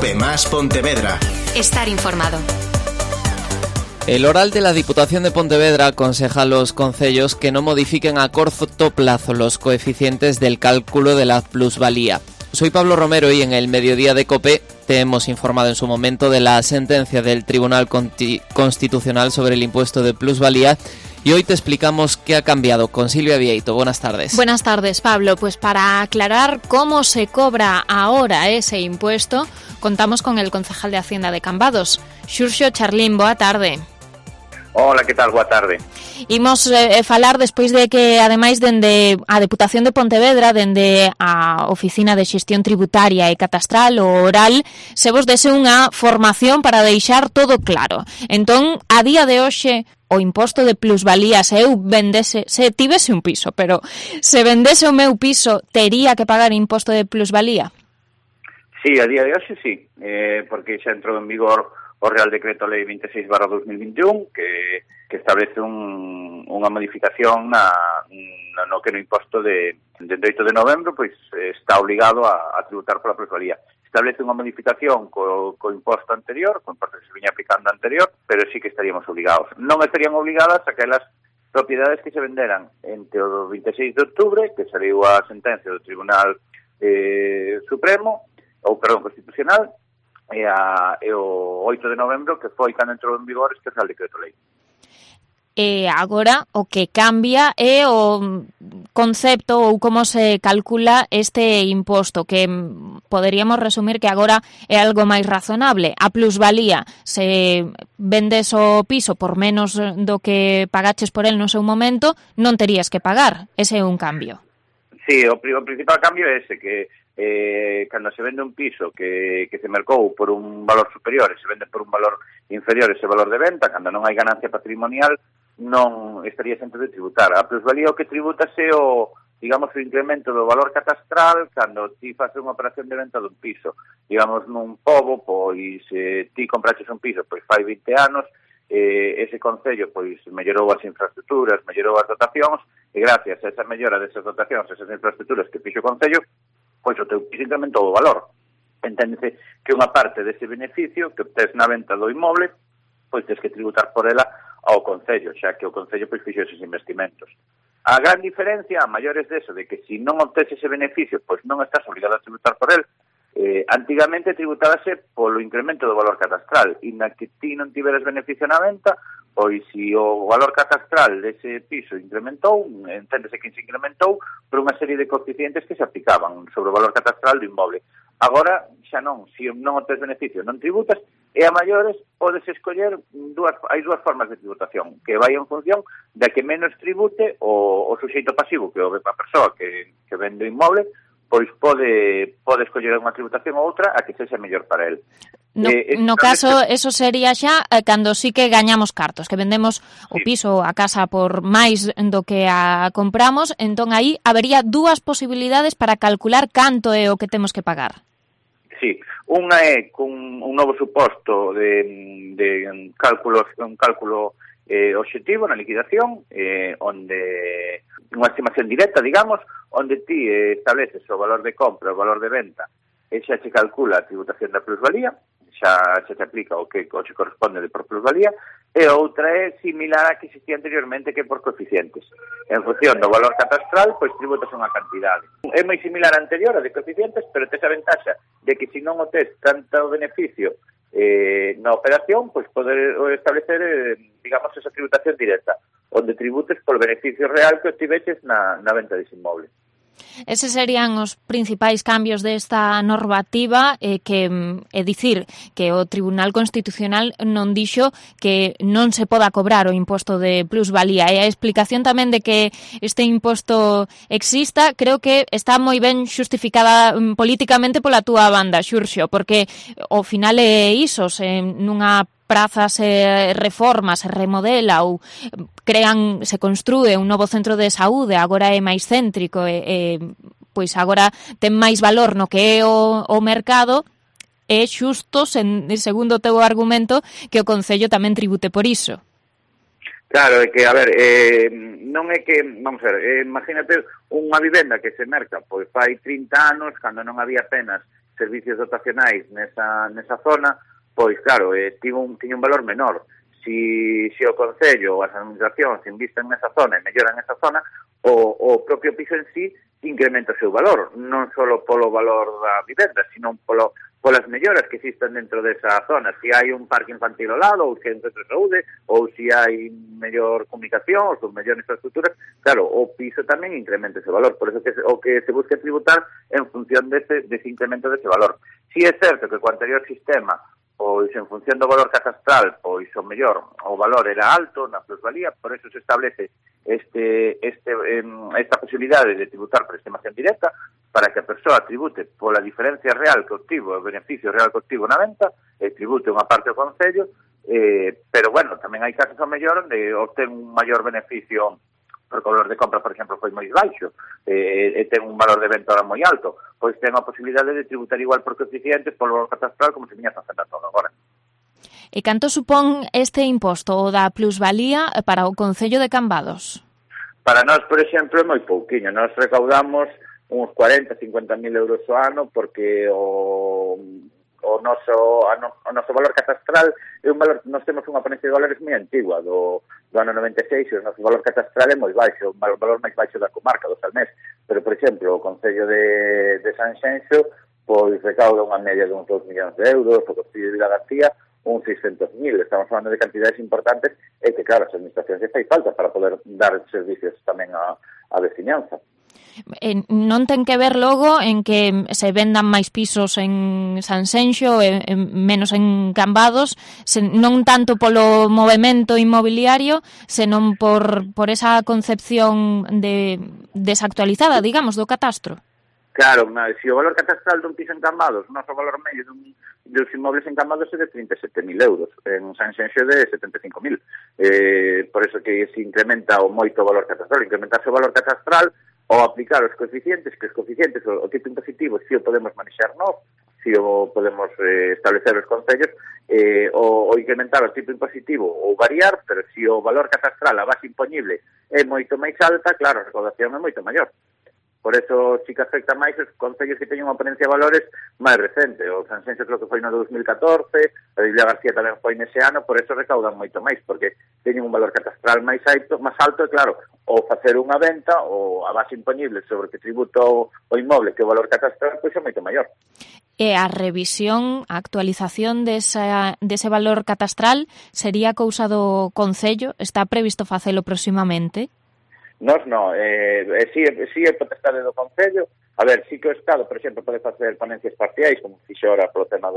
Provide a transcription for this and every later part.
Más Pontevedra. Estar informado. El oral de la Diputación de Pontevedra aconseja a los concellos que no modifiquen a corto plazo los coeficientes del cálculo de la plusvalía. Soy Pablo Romero y en el Mediodía de COPE te hemos informado en su momento de la sentencia del Tribunal Constitucional sobre el impuesto de plusvalía y hoy te explicamos qué ha cambiado con Silvia Vieito. Buenas tardes. Buenas tardes, Pablo. Pues para aclarar cómo se cobra ahora ese impuesto, contamos con el concejal de Hacienda de Cambados, Xurxo Charlín. Boa tarde. Hola, que tal? Boa tarde. Imos falar despois de que, ademais, dende a Deputación de Pontevedra, dende a Oficina de Xestión Tributaria e Catastral, o oral, se vos dese unha formación para deixar todo claro. Entón, a día de hoxe, o imposto de plusvalía, se tivese un piso, pero se vendese o meu piso, tería que pagar imposto de plusvalía? Sí, a día de hoxe sí, porque xa entrou en vigor o Real Decreto Lei 26/2021 que establece unha modificación no que no imposto de 8 de novembro pois está obligado a tributar pola plusvalía. Establece unha modificación co imposto anterior, co imposto que se viña aplicando anterior, pero sí que estaríamos obligados. Non estarían obligadas aquelas propiedades que se venderan entre o 26 de outubro, que saliu a sentencia do Tribunal Constitucional, e o 8 de novembro, que foi cando entrou en vigor este Real Decreto Lei. E agora o que cambia é o concepto ou como se calcula este imposto, que poderíamos resumir que agora é algo máis razonable. A plusvalía, se vendes o piso por menos do que pagaches por el no seu momento, non terías que pagar. Ese é un cambio. Sí, o principal cambio é ese, que cando se vende un piso que se mercou por un valor superior e se vende por un valor inferior ese valor de venta, cando non hai ganancia patrimonial, non estaría sempre de tributar. A plusvalía o que tributase o incremento do valor catastral cando ti faces unha operación de venta dun piso. Digamos, nun pobo, pois ti compraches un piso pois fai 20 anos, ese concello pois mellorou as infraestructuras, mellorou as dotacións, e gracias a esa mellora desas dotacións, esas infraestructuras que fixo o concello, pois o teu piso incrementou o valor. Enténdese que unha parte dese beneficio que obtes na venta do inmoble, pois tens que tributar por ela ao concello, xa que o concello pois fixo eses investimentos. A gran diferencia, a maiores deso, de que se non obtes ese beneficio, pois non estás obligado a tributar por el. Antigamente tributábase polo incremento do valor catastral, e na que ti non tiveras beneficio na venta, pois se o valor catastral dese piso incrementou, enténdese que se incrementou por unha serie de coeficientes que se aplicaban sobre o valor catastral do inmoble. Agora xa non, se non obtes beneficio non tributas, e a maiores podes escoller hai dúas formas de tributación, que vai en función de que menos tribute o suxeito pasivo, que é a persoa que vende o inmoble, pois pode escoller unha tributación ou outra a que sexa mellor para el. No caso, eso sería xa cando sí que gañamos cartos, que vendemos o piso, a casa por máis do que a compramos, entón aí habería dúas posibilidades para calcular canto é o que temos que pagar. Sí, unha é con un novo suposto de cálculo obxectivo na liquidación, onde unha estimación directa, digamos, onde ti estableces o valor de compra, o valor de venta, e xa se calcula a tributación da plusvalía, xa se aplica o que se corresponde de por plusvalía, e outra é similar a que existía anteriormente, que é por coeficientes. En función do valor catastral, pois tributas unha cantidade. É moi similar a anterior, a de coeficientes, pero tes a ventaxa de que se non o tes tanto beneficio na operación, pois poder establecer, digamos, esa tributación directa, onde tributes por beneficio real que obtiveches na venta dese inmoble. Eses serían os principais cambios desta normativa, que é dicir que o Tribunal Constitucional non dixo que non se poda cobrar o imposto de plusvalía, e a explicación tamén de que este imposto exista creo que está moi ben xustificada políticamente pola túa banda, Xurxo, porque ao final é iso, nunha praza se reforma, se remodela ou se construe un novo centro de saúde, agora é máis céntrico e pois agora ten máis valor no que é o mercado, é xusto, segundo o teu argumento, que o Concello tamén tribute por iso. Claro, é que, a ver, non é que, vamos a ver, imagínate unha vivenda que se merca, pois fai 30 anos, cando non había apenas servicios dotacionais nesa zona, pois claro, tiña un valor menor. Si o Concello ou as administracións invisten nesa zona e melloran esa zona, o propio piso en sí incrementa o seu valor, non só polo valor da vivenda, sino polas melloras que existen dentro desa zona. Si hai un parque infantil ao lado, ou se hai un centro de saúde, ou si hai mellor comunicación, ou mellor infraestructuras, claro, o piso tamén incrementa ese valor. Por eso o que se busca tributar en función dese incremento dese valor. Si é certo que co anterior sistema, pois en función do valor catastral, pois o mellor, o valor era alto na plusvalía, por eso se establece esta posibilidade de tributar por estimación directa, para que a persoa tribute pola diferencia real que obtivo, o beneficio real que obtivo na venta, e tribute unha parte ao Concello, pero bueno, tamén hai casos ao mellor onde obtén un maior beneficio porque o valor de compra, por exemplo, foi moi baixo, e ten un valor de venta moi alto, pois ten a posibilidade de tributar igual por coeficientes polo valor catastral como se viña facendo todo agora. E canto supón este imposto, o da plusvalía, para o Concello de Cambados? Para nós, por exemplo, é moi pouquiño. Nós recaudamos uns 40-50 mil euros ao ano porque o noso valor catastral é un valor, nós temos unha ponencia de valores moi antigua do ano 96, e o noso valor catastral é moi baixo, o valor máis baixo da comarca do Salnés, pero por exemplo o Concello de Sanxenxo pois recauda unha media de uns 2 millóns de euros, o Concello de Vilagarcía uns 600.000, estamos falando de cantidades importantes e que claro, as administracións que fai falta para poder dar servicios tamén á veciñanza. Non ten que ver logo en que se vendan máis pisos en Sanxenxo e menos en Cambados, non tanto polo movemento inmobiliario, senón por esa concepción desactualizada, digamos, do catastro. Claro, se o valor catastral dun piso en Cambados, o noso valor medio dos inmobles en Cambados é de 37.000 euros, en Sanxenxo de 75.000. Por eso que se incrementa o moito o valor catastral, incrementarse o valor catastral ou aplicar os coeficientes, o tipo impositivo, si o podemos manexar nós, si o podemos establecer os concellos, ou incrementar o tipo impositivo ou variar, pero si o valor catastral, a base impoñible, é moito máis alta, claro, a recaudación é moito maior. Por eso sí que afecta máis os concellos que teñen unha ponencia de valores máis recente. O Sanxenxo creo que foi no 2014, a de Vilagarcía tamén foi nese ano, por eso recaudan moito máis, porque teñen un valor catastral máis alto, e claro, ou facer unha venta, ou a base imponible sobre que tributo o inmoble, que o valor catastral, pois é moito maior. E a revisión, a actualización dese valor catastral sería cousa do Concello? Está previsto facelo proximamente? Nós non, si é potestade do Concello. A ver, si que o Estado, por exemplo, pode facer ponencias parciais, como fixo ahora polo tema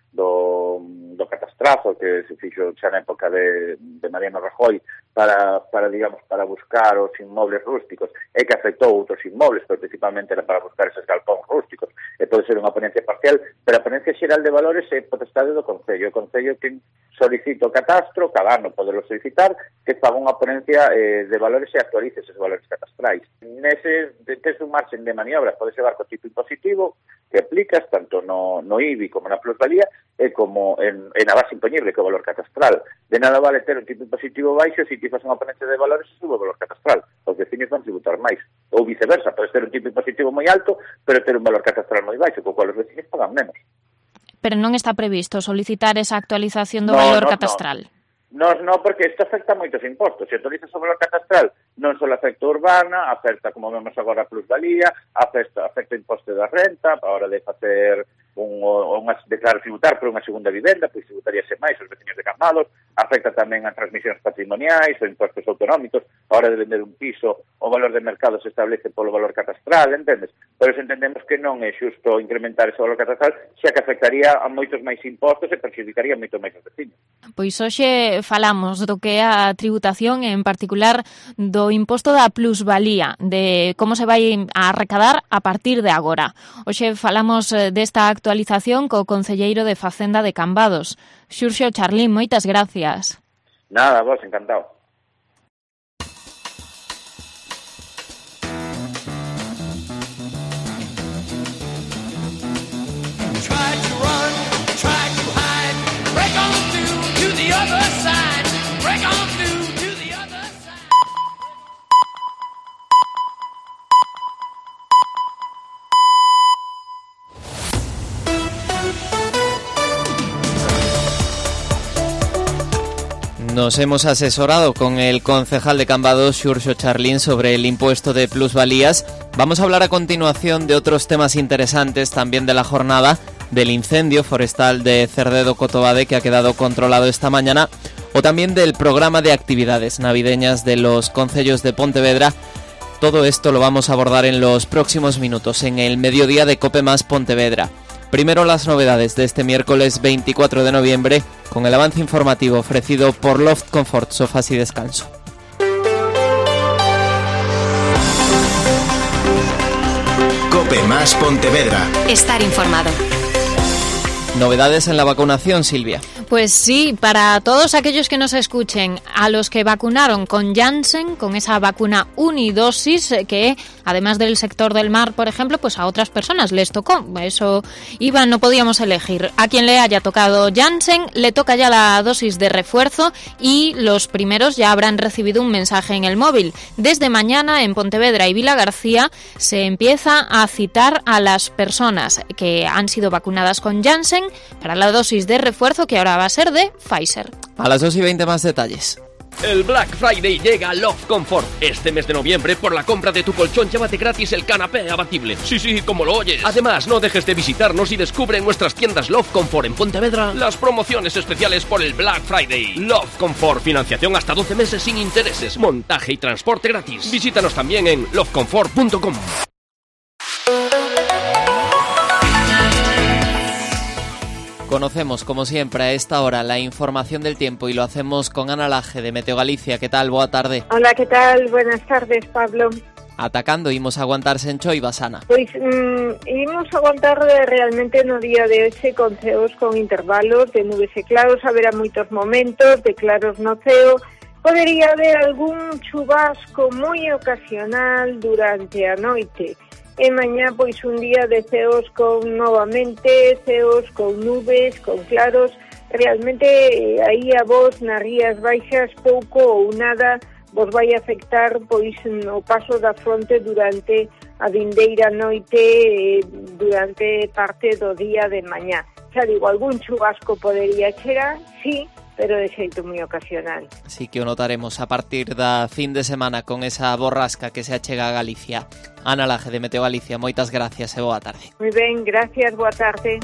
do catastrazo, que se fixo xa na época de Mariano Rajoy, para buscar os inmobles rústicos, e que afectou outros inmobles, pero principalmente era para buscar esos galpóns rústicos, e pode ser unha ponencia parcial, pero a ponencia xeral de valores é potestade do Concello. O Concello que solicita o catastro, cada ano podelo solicitar, que faga unha ponencia de valores e actualice esos valores catastrais. Nese, tes un marxen de maniobra, pode ser co tipo impositivo que aplicas tanto no IBI como na plusvalía e como en a base impoñible, que é o valor catastral. De nada vale ter un tipo impositivo baixo se ti fas unha ponencia de valores e sube o valor catastral. Os veciños van tributar máis. Ou viceversa, podes ter un tipo impositivo moi alto, pero ter un valor catastral moi baixo, co cual os veciños pagan menos. Pero non está previsto solicitar esa actualización do valor catastral? Non, porque isto afecta moitos impostos. Se actualizas o valor catastral, non só afecta urbana, afecta, como vemos agora, a plusvalía, afecta o imposto da renta, a hora de facer declarar tributar por unha segunda vivenda, pois tributaríase máis os veciños de Cambados, afecta tamén a transmisións patrimoniais ou impostos autonómicos, a hora de vender un piso, o valor de mercado se establece polo valor catastral, entendes? Por eso entendemos que non é xusto incrementar ese valor catastral, xa que afectaría a moitos máis impostos e perxudicaría moito máis os veciños. Pois hoxe falamos do que é a tributación, en particular do imposto da plusvalía, de como se vai a arrecadar a partir de agora. Hoxe falamos desta actualización co concelleiro de Facenda de Cambados, Xurxo Charlín. Moitas gracias. Nada, vos, encantado. Nos hemos asesorado con el concejal de Cambados, Xurxo Charlín, sobre el impuesto de plusvalías. Vamos a hablar a continuación de otros temas interesantes también de la jornada, del incendio forestal de Cerdedo-Cotobade que ha quedado controlado esta mañana, o también del programa de actividades navideñas de los concellos de Pontevedra. Todo esto lo vamos a abordar en los próximos minutos en el mediodía de Cope Más Pontevedra. Primero las novedades de este miércoles 24 de noviembre con el avance informativo ofrecido por Loft Comfort, Sofás y Descanso. Cope Más Pontevedra. Estar informado. Novedades en la vacunación, Silvia. Pues sí, para todos aquellos que nos escuchen, a los que vacunaron con Janssen, con esa vacuna unidosis, que además del sector del mar, por ejemplo, pues a otras personas les tocó. Eso iba, no podíamos elegir. A quien le haya tocado Janssen, le toca ya la dosis de refuerzo y los primeros ya habrán recibido un mensaje en el móvil. Desde mañana en Pontevedra y Vilagarcía se empieza a citar a las personas que han sido vacunadas con Janssen para la dosis de refuerzo, que ahora va a ser de Pfizer. A las 2:20 más detalles. El Black Friday llega a Love Comfort. Este mes de noviembre, por la compra de tu colchón, llévate gratis el canapé abatible. Sí, como lo oyes. Además, no dejes de visitarnos y descubre en nuestras tiendas Love Comfort en Pontevedra las promociones especiales por el Black Friday. Love Comfort, financiación hasta 12 meses sin intereses, montaje y transporte gratis. Visítanos también en lovecomfort.com. Conocemos, como siempre, a esta hora la información del tiempo y lo hacemos con Ana Laje de Meteo Galicia. ¿Qué tal? Boa tarde. Hola, ¿qué tal? Buenas tardes, Pablo. Atacando, imos aguantarse en Choivas, Ana. Pois imos aguantar realmente no día de hoxe con ceos con intervalos de nubes e claros. Haberá moitos momentos de claros no ceo. Podería haber algún chubasco moi ocasional durante a noite. E mañá, pois, un día de ceos con novamente, ceos con nubes, con claros. Realmente, aí a vos nas Rías Baixas pouco ou nada vos vai afectar, pois, no paso da fronte durante a vindeira noite, durante parte do día de mañá. Xa digo, algún chubasco podería chegar, sí, pero de xeito moi ocasional. Sí que o notaremos a partir da fin de semana con esa borrasca que se achega a Galicia. Ana Laje de Meteo Galicia, moitas gracias e boa tarde. Moi ben, gracias, boa tarde.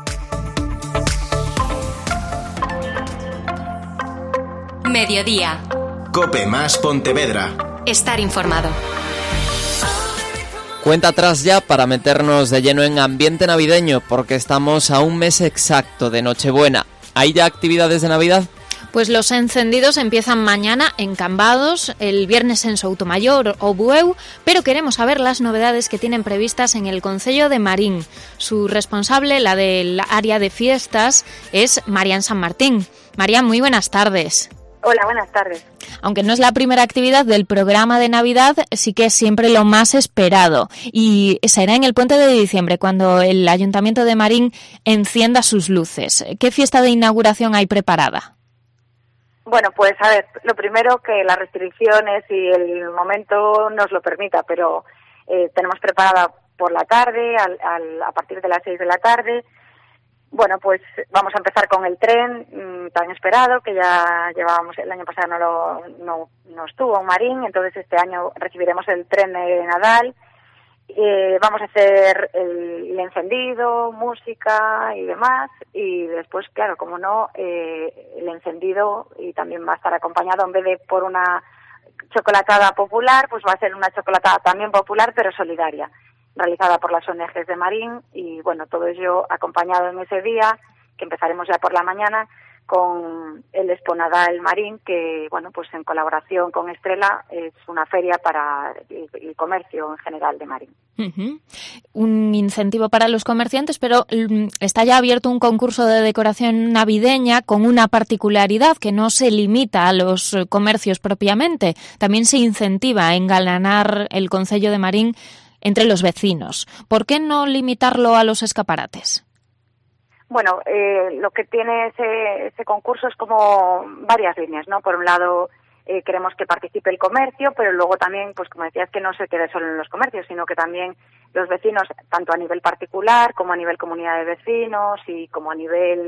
Mediodía. Cope Más Pontevedra. Estar informado. Cuenta atrás ya para meternos de lleno en ambiente navideño, porque estamos a un mes exacto de Nochebuena. ¿Hay ya actividades de Navidad? Pues los encendidos empiezan mañana en Cambados, el viernes en Soutomayor o Bueu, pero queremos saber las novedades que tienen previstas en el concello de Marín. Su responsable, la del área de fiestas, es Marian San Martín. Marian, muy buenas tardes. Hola, buenas tardes. Aunque no es la primera actividad del programa de Navidad, sí que es siempre lo más esperado. Y será en el puente de diciembre, cuando el Ayuntamiento de Marín encienda sus luces. ¿Qué fiesta de inauguración hay preparada? Bueno, pues a ver, lo primero que las restricciones y el momento nos lo permita, pero tenemos preparada por la tarde, a partir de las 6 de la tarde. Bueno, pues vamos a empezar con el tren tan esperado, que ya llevábamos, el año pasado no estuvo en Marín, entonces este año recibiremos el tren de Nadal. Vamos a hacer el encendido, música y demás, y después, claro, como no, el encendido y también va a estar acompañado, en vez de por una chocolatada popular, pues va a ser una chocolatada también popular, pero solidaria, realizada por las ONGs de Marín, y bueno, todo ello acompañado en ese día, que empezaremos ya por la mañana, con el Expo Nadal Marín, que bueno, pues en colaboración con Estrella es una feria para el comercio en general de Marín. Uh-huh. Un incentivo para los comerciantes, pero está ya abierto un concurso de decoración navideña con una particularidad que no se limita a los comercios propiamente, también se incentiva a engalanar el concello de Marín entre los vecinos. ¿Por qué no limitarlo a los escaparates? Bueno, lo que tiene ese concurso es como varias líneas, ¿no? Por un lado, queremos que participe el comercio, pero luego también, pues como decías, que no se quede solo en los comercios, sino que también los vecinos, tanto a nivel particular como a nivel comunidad de vecinos y como a nivel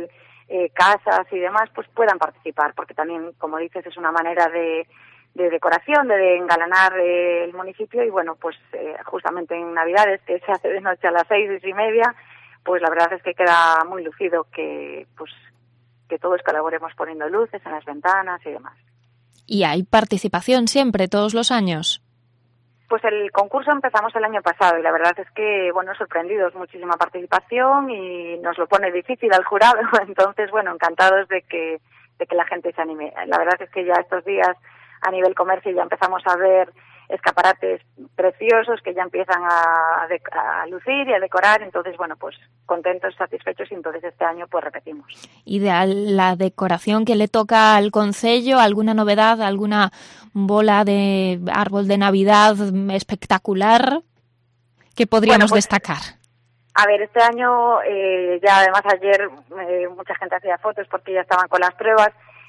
casas y demás, pues puedan participar, porque también, como dices, es una manera de decoración, de engalanar el municipio y bueno, pues justamente en Navidades, que se hace de noche a las 6:30, pues la verdad es que queda muy lucido que todos colaboremos poniendo luces en las ventanas y demás. ¿Y hay participación siempre, todos los años? Pues el concurso empezamos el año pasado y la verdad es que, bueno, sorprendidos, muchísima participación y nos lo pone difícil al jurado, entonces, bueno, encantados de que la gente se anime. La verdad es que ya estos días a nivel comercio ya empezamos a ver escaparates preciosos que ya empiezan a lucir y a decorar, entonces, bueno, pues contentos, satisfechos y entonces este año pues repetimos. ¿Y de la decoración que le toca al concello, alguna novedad, alguna bola de árbol de Navidad espectacular que podríamos destacar? A ver, este año ya además ayer mucha gente hacía fotos porque ya estaban con las pruebas.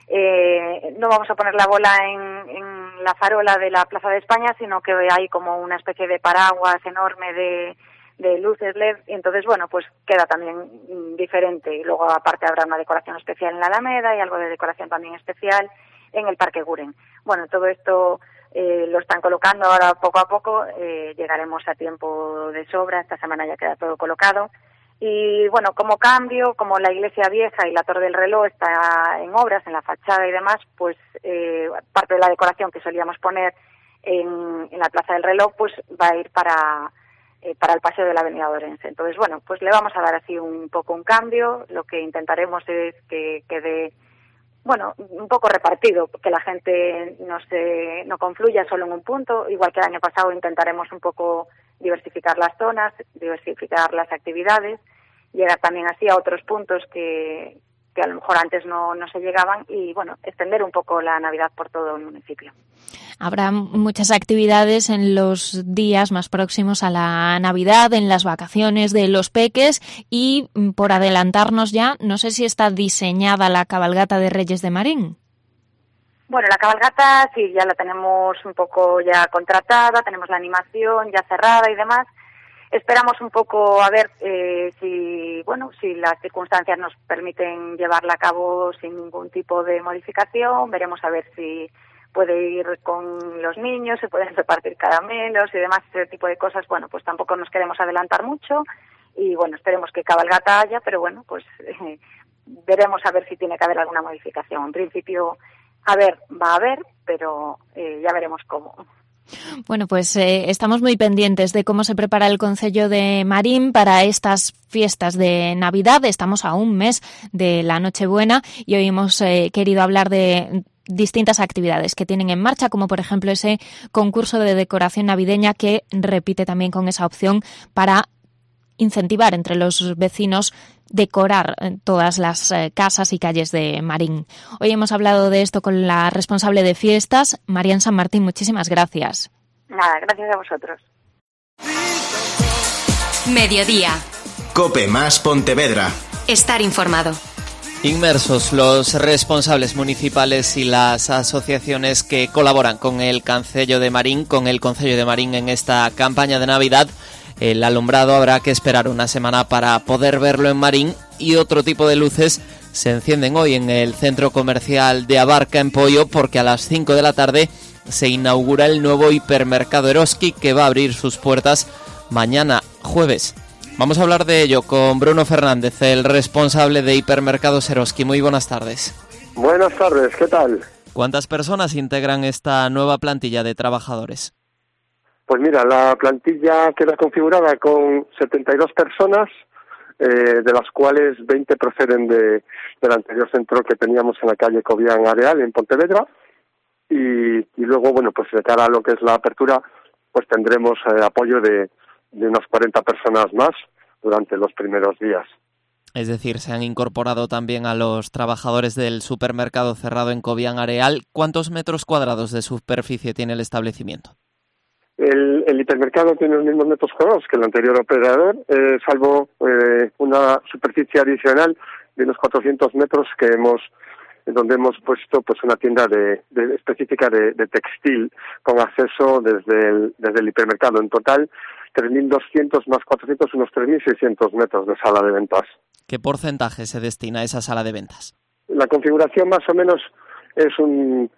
No vamos a poner la bola en la farola de la Plaza de España, sino que hay como una especie de paraguas enorme de luces LED y entonces, bueno, pues queda también diferente. Y luego aparte habrá una decoración especial en la Alameda y algo de decoración también especial en el Parque Guren. Bueno, todo esto lo están colocando ahora poco a poco, llegaremos a tiempo de sobra, esta semana ya queda todo colocado. Y bueno, como cambio, como la iglesia vieja y la Torre del Reloj está en obras, en la fachada y demás, pues parte de la decoración que solíamos poner en la Plaza del Reloj, pues va a ir para el paseo de la Avenida de Orense. Entonces, bueno, pues le vamos a dar así un poco un cambio, lo que intentaremos es que quede, bueno, un poco repartido, que la gente no confluya solo en un punto, igual que el año pasado intentaremos un poco diversificar las zonas, diversificar las actividades, llegar también así a otros puntos que a lo mejor antes no se llegaban y, bueno, extender un poco la Navidad por todo el municipio. Habrá muchas actividades en los días más próximos a la Navidad, en las vacaciones de los peques y, por adelantarnos ya, no sé si está diseñada la cabalgata de Reyes de Marín. Bueno, la cabalgata sí, ya la tenemos un poco ya contratada, tenemos la animación ya cerrada y demás. Esperamos un poco a ver si las circunstancias nos permiten llevarla a cabo sin ningún tipo de modificación. Veremos a ver si puede ir con los niños, se pueden repartir caramelos y demás, ese tipo de cosas. Bueno, pues tampoco nos queremos adelantar mucho y, bueno, esperemos que cabalgata haya, pero bueno, pues veremos a ver si tiene que haber alguna modificación. En principio, va a haber, pero ya veremos cómo. Bueno, pues estamos muy pendientes de cómo se prepara el concello de Marín para estas fiestas de Navidad. Estamos a un mes de la Nochebuena y hoy hemos querido hablar de distintas actividades que tienen en marcha, como por ejemplo ese concurso de decoración navideña que repite también con esa opción para incentivar entre los vecinos decorar todas las casas y calles de Marín. Hoy hemos hablado de esto con la responsable de fiestas, Marian San Martín. Muchísimas gracias. Nada, gracias a vosotros. Mediodía. Cope más Pontevedra. Estar informado. Inmersos los responsables municipales y las asociaciones que colaboran con el Concello de Marín, en esta campaña de Navidad. El alumbrado habrá que esperar una semana para poder verlo en Marín y otro tipo de luces se encienden hoy en el centro comercial de Abarca en Poio porque a las 5 de la tarde se inaugura el nuevo hipermercado Eroski que va a abrir sus puertas mañana jueves. Vamos a hablar de ello con Bruno Fernández, el responsable de Hipermercados Eroski. Muy buenas tardes. Buenas tardes, ¿qué tal? ¿Cuántas personas integran esta nueva plantilla de trabajadores? Pues mira, la plantilla queda configurada con 72 personas, de las cuales 20 proceden del anterior centro que teníamos en la calle Cobián Areal, en Pontevedra, y luego, bueno, pues de cara a lo que es la apertura, pues tendremos apoyo de unas 40 personas más durante los primeros días. Es decir, se han incorporado también a los trabajadores del supermercado cerrado en Cobián Areal. ¿Cuántos metros cuadrados de superficie tiene el establecimiento? El hipermercado tiene los mismos metros cuadrados que el anterior operador, salvo una superficie adicional de unos 400 metros que hemos donde hemos puesto pues una tienda específica de textil con acceso desde el hipermercado. En total, 3.200 más 400, unos 3.600 metros de sala de ventas. ¿Qué porcentaje se destina a esa sala de ventas? La configuración más o menos es un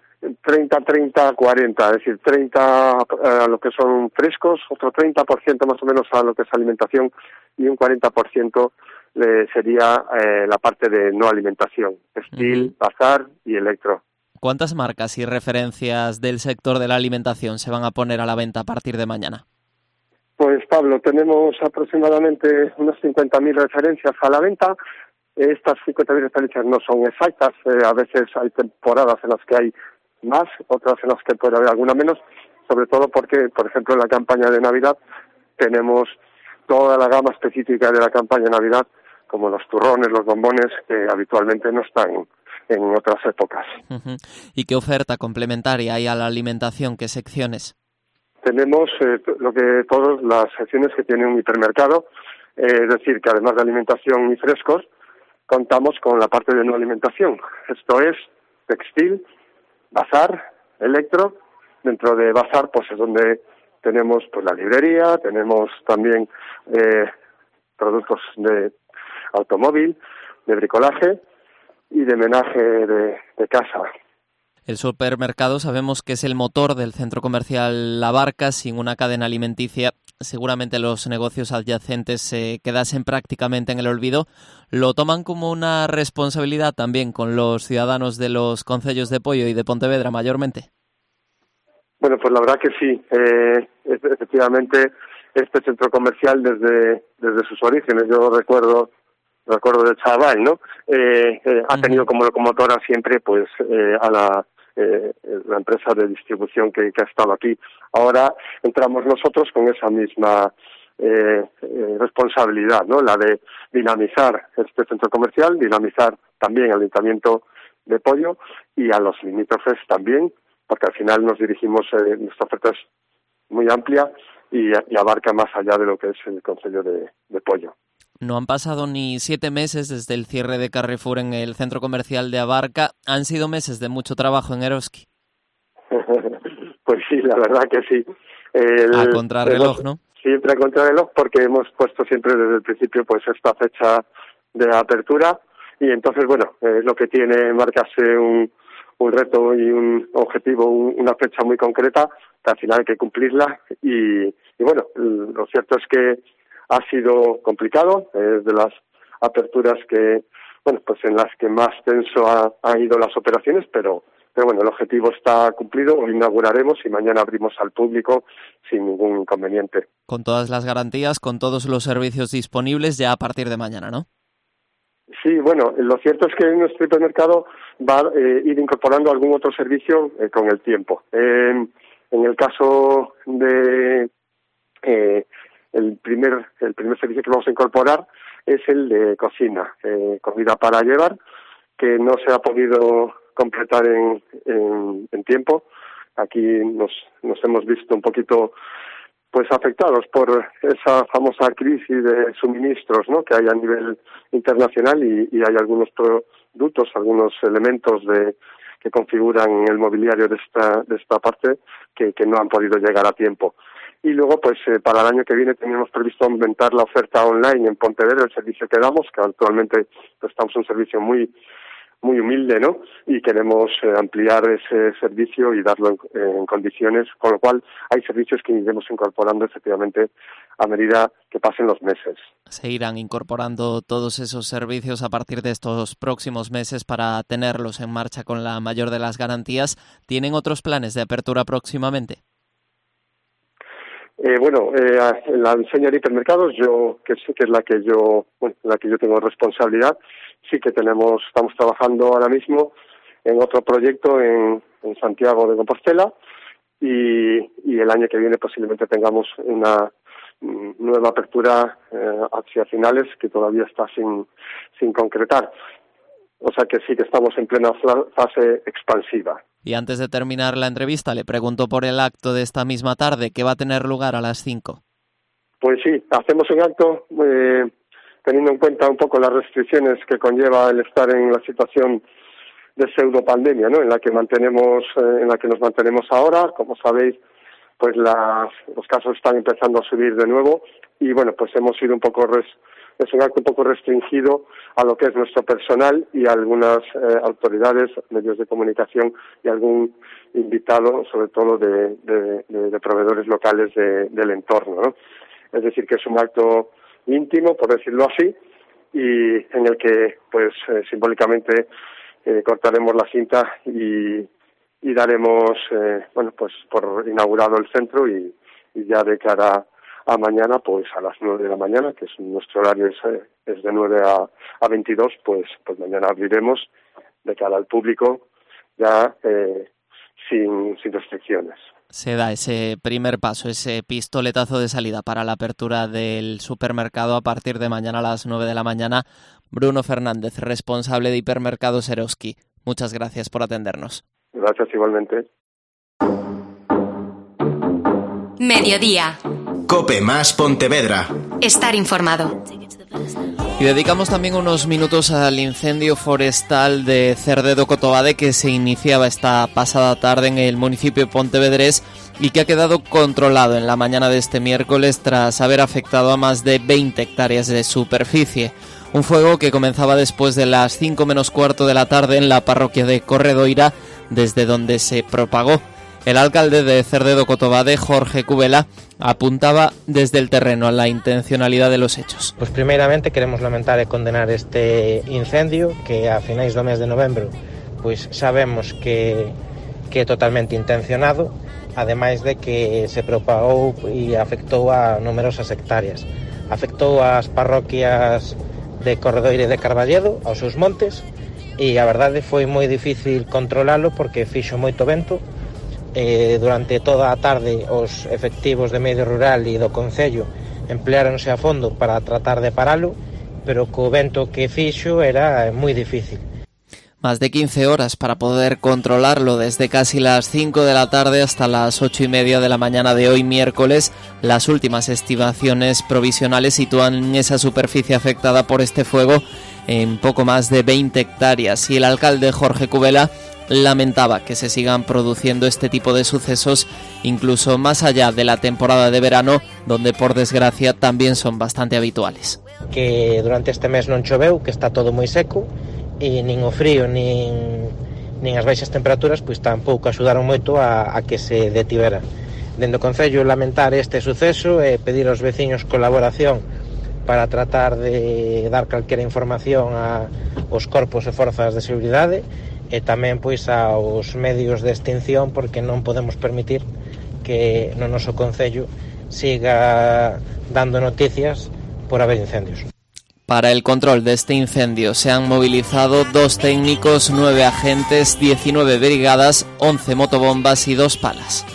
30-30-40, es decir, 30 a lo que son frescos, otro 30% más o menos a lo que es alimentación y un 40% sería la parte de no alimentación, textil, bazar y electro. ¿Cuántas marcas y referencias del sector de la alimentación se van a poner a la venta a partir de mañana? Pues Pablo, tenemos aproximadamente unas 50.000 referencias a la venta. Estas 50.000 referencias no son exactas, a veces hay temporadas en las que hay más, otras en las que puede haber alguna menos, sobre todo porque, por ejemplo, en la campaña de Navidad tenemos toda la gama específica de la campaña de Navidad, como los turrones, los bombones, que habitualmente no están en otras épocas. ¿Y qué oferta complementaria hay a la alimentación? ¿Qué secciones? Tenemos todas las secciones que tiene un hipermercado, es decir, que además de alimentación y frescos, contamos con la parte de no alimentación. Esto es textil, bazar, electro. Dentro de bazar pues es donde tenemos pues la librería, tenemos también productos de automóvil, de bricolaje y de menaje de casa. El supermercado sabemos que es el motor del centro comercial La Barca. Sin una cadena alimenticia, seguramente los negocios adyacentes se quedasen prácticamente en el olvido. ¿Lo toman como una responsabilidad también con los ciudadanos de los concellos de Poio y de Pontevedra mayormente? Bueno, pues la verdad que sí. Efectivamente, este centro comercial desde sus orígenes, yo recuerdo de chaval, ¿no? Ha tenido como locomotora siempre pues a la empresa de distribución que ha estado aquí. Ahora entramos nosotros con esa misma responsabilidad, ¿no? La de dinamizar este centro comercial, dinamizar también al Ayuntamiento de Poio y a los limítrofes también, porque al final nos dirigimos, nuestra oferta es muy amplia y abarca más allá de lo que es el concello de Poio. No han pasado ni 7 meses desde el cierre de Carrefour en el centro comercial de Abarca. Han sido meses de mucho trabajo en Eroski. Pues sí, la verdad que sí. A contrarreloj, ¿no? Siempre a contrarreloj, porque hemos puesto siempre desde el principio pues esta fecha de apertura y entonces, bueno, es lo que tiene marcarse un reto y un objetivo, una fecha muy concreta, que al final hay que cumplirla y bueno, lo cierto es que ha sido complicado, es de las aperturas que, bueno, pues en las que más tenso han ido las operaciones, pero bueno, el objetivo está cumplido, hoy inauguraremos y mañana abrimos al público sin ningún inconveniente. Con todas las garantías, con todos los servicios disponibles ya a partir de mañana, ¿no? Sí, bueno, lo cierto es que nuestro hipermercado va a ir incorporando algún otro servicio con el tiempo. En el caso de el primer servicio que vamos a incorporar es el de cocina, comida para llevar, que no se ha podido completar en tiempo. Aquí nos hemos visto un poquito pues afectados por esa famosa crisis de suministros, ¿no?, que hay a nivel internacional y hay algunos productos, algunos elementos que configuran el mobiliario de esta parte que no han podido llegar a tiempo. Y luego, pues para el año que viene teníamos previsto aumentar la oferta online en Pontevedra, el servicio que damos, que actualmente pues, estamos en un servicio muy humilde, ¿no? Y queremos ampliar ese servicio y darlo en condiciones, con lo cual hay servicios que iremos incorporando efectivamente a medida que pasen los meses. Se irán incorporando todos esos servicios a partir de estos próximos meses para tenerlos en marcha con la mayor de las garantías. ¿Tienen otros planes de apertura próximamente? La diseño de hipermercados, que es la que yo tengo responsabilidad, sí que estamos trabajando ahora mismo en otro proyecto en Santiago de Compostela y el año que viene posiblemente tengamos una nueva apertura hacia finales que todavía está sin concretar. O sea que sí que estamos en plena fase expansiva. Y antes de terminar la entrevista, le pregunto por el acto de esta misma tarde, que va a tener lugar a las 5. Pues sí, hacemos un acto teniendo en cuenta un poco las restricciones que conlleva el estar en la situación pseudopandemia, ¿no? En la que nos mantenemos ahora. Como sabéis, pues los casos están empezando a subir de nuevo y bueno, pues hemos sido es un acto un poco restringido a lo que es nuestro personal y a algunas autoridades, medios de comunicación y algún invitado, sobre todo de proveedores locales del entorno, ¿no? Es decir, que es un acto íntimo, por decirlo así, y en el que pues simbólicamente cortaremos la cinta y daremos pues por inaugurado el centro y ya de cara a mañana, pues a las 9 de la mañana, que es nuestro horario es de 9 a 22, pues mañana abriremos de cara al público ya sin restricciones. Se da ese primer paso, ese pistoletazo de salida para la apertura del supermercado a partir de mañana a las 9 de la mañana. Bruno Fernández, responsable de Hipermercados Eroski. Muchas gracias por atendernos. Gracias igualmente. Mediodía. COPE más Pontevedra. Estar informado. Y dedicamos también unos minutos al incendio forestal de Cerdedo Cotobade que se iniciaba esta pasada tarde en el municipio de Pontevedrés y que ha quedado controlado en la mañana de este miércoles tras haber afectado a más de 20 hectáreas de superficie. Un fuego que comenzaba después de las 5 menos cuarto de la tarde en la parroquia de Corredoira, desde donde se propagó. El alcalde de Cerdedo Cotobade, Jorge Cubela, apuntaba desde el terreno a la intencionalidad de los hechos. Pois primeiramente queremos lamentar e condenar este incendio que a finais do mes de novembro pois sabemos que é totalmente intencionado, ademais de que se propagou e afectou a numerosas hectáreas. Afectou as parroquias de Corredoira e de Carballedo, aos seus montes, e a verdade foi moi difícil controlalo porque fixo moito vento. Durante toda a tarde os efectivos de medio rural e do Concello empleáronse a fondo para tratar de paralo, pero co vento que fixo era moi difícil. Más de 15 horas para poder controlarlo, desde casi las 5 de la tarde hasta las 8:30 de la mañana de hoy miércoles. Las últimas estimaciones provisionales sitúan esa superficie afectada por este fuego en poco más de 20 hectáreas y el alcalde Jorge Cubela lamentaba que se sigan produciendo este tipo de sucesos incluso más allá de la temporada de verano, donde por desgracia también son bastante habituales. Que durante este mes non choveu, que está todo moi seco, e nin o frío nin as baixas temperaturas pois tampouco axudaron moito a que se detivera. Dende o Concello lamentar este suceso e pedir aos veciños colaboración para tratar de dar calquera información aos corpos e forzas de seguridade e tamén pois aos medios de extinción, porque non podemos permitir que no noso Concello siga dando noticias por haber incendios. Para el control de este incendio se han movilizado 2 técnicos, 9 agentes, 19 brigadas, 11 motobombas y 2 palas.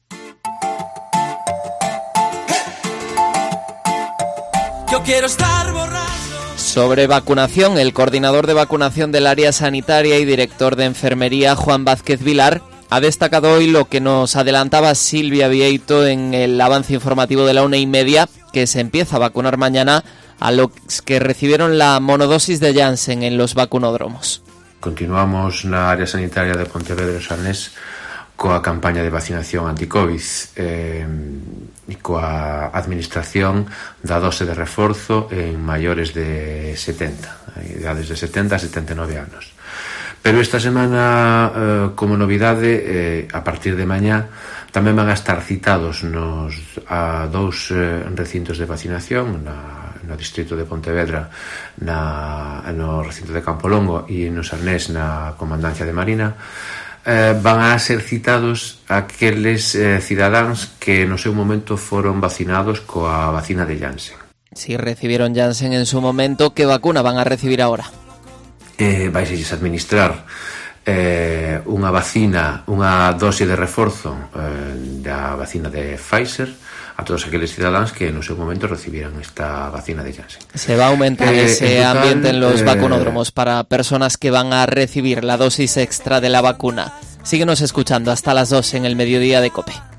Yo quiero estar borracho. Sobre vacunación, el coordinador de vacunación del área sanitaria y director de enfermería, Juan Vázquez Vilar, ha destacado hoy lo que nos adelantaba Silvia Vieito en el avance informativo de la 1:30, que se empieza a vacunar mañana a los que recibieron la monodosis de Janssen en los vacunódromos. Continuamos na área sanitaria de Pontevedra e Sarnés coa campaña de vacinación anti-Covid e coa administración da dose de reforzo en maiores de 70, idades de 70 a 79 anos. Pero esta semana, como novidade, a partir de mañá, tamén van a estar citados a 2 recintos de vacinación, no distrito de Pontevedra, no recinto de Campolongo e no Sarnés, na Comandancia de Marina. Van a ser citados aqueles cidadáns que no seu momento foron vacinados coa vacina de Janssen. Si recibieron Janssen en su momento, ¿qué vacuna van a recibir ahora? Vais a administrar unha vacina, unha dose de reforzo da vacina de Pfizer a todos aqueles cidadáns que no seu momento recibieran esta vacina de Janssen. Se va a aumentar ese ambiente en los vacunódromos para personas que van a recibir la dosis extra de la vacuna. Síguenos escuchando hasta las 2 en el mediodía de COPE.